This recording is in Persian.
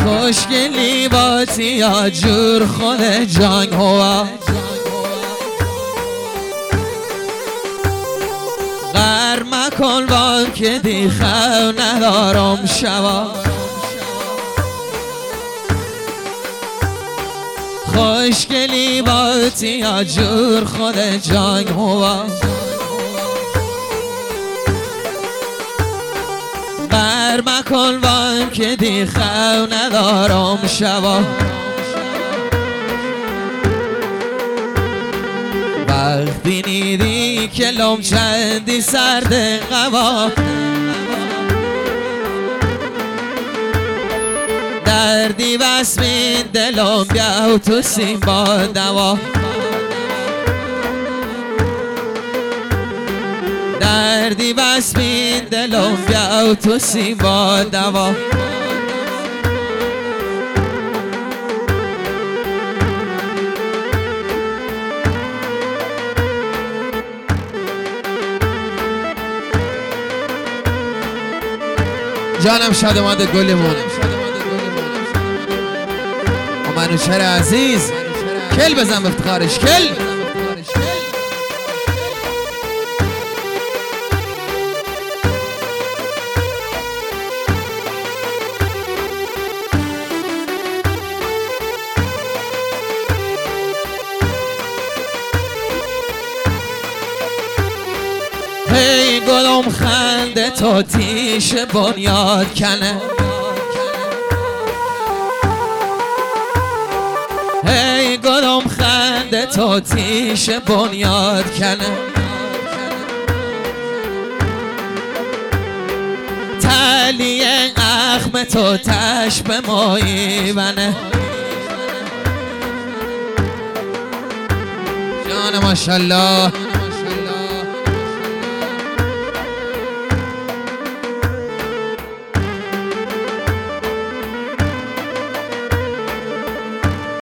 خوشگلی باتی یا جور خود جنگ هوا غر مکن بان که دیخو ندارم شوا خوشگلی باتی یا جور خود جنگ هوا غر مکن بان که دیخو ندارم شوا وقتی نیدی که لم چندی سرد قوا دردی بس بین دلم بیا تو سیم با دوا دردی بس بین دلم بیا تو سیم با دوا جانم شاد اومده گلمون منوچهر عزیز کل بزن افتخارش کل هی گلم خنده تو تیش بنیاد کنه هی گلم خنده تو تیش بنیاد کنه تلی اخم تو تش به مایی بنه جان ماشالله